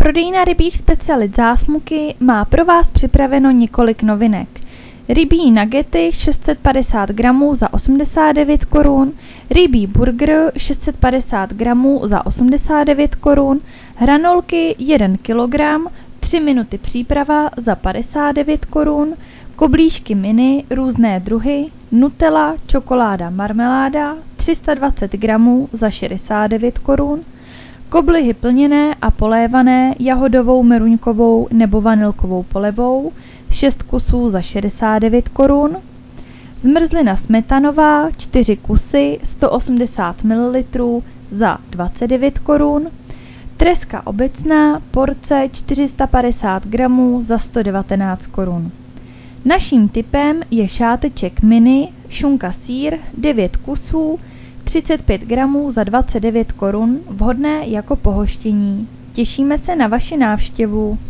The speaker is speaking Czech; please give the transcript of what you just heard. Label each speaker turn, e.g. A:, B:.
A: Prodejna rybích specialit Zásmuky má pro vás připraveno několik novinek. Rybí nugety 650 gramů za 89 korun, rybí burger 650 gramů za 89 korun, hranolky 1 kg, 3 minuty příprava za 59 korun, koblížky mini různé druhy, Nutella, čokoláda, marmeláda 320 gramů za 69 korun, koblihy plněné a polévané jahodovou, meruňkovou nebo vanilkovou polevou 6 kusů za 69 korun, zmrzlina smetanová 4 kusy 180 ml za 29 korun, treska obecná porce 450 gramů za 119 korun. Naším typem je šáteček mini šunka sýr 9 kusů 35 gramů za 29 korun, vhodné jako pohoštění. Těšíme se na vaši návštěvu.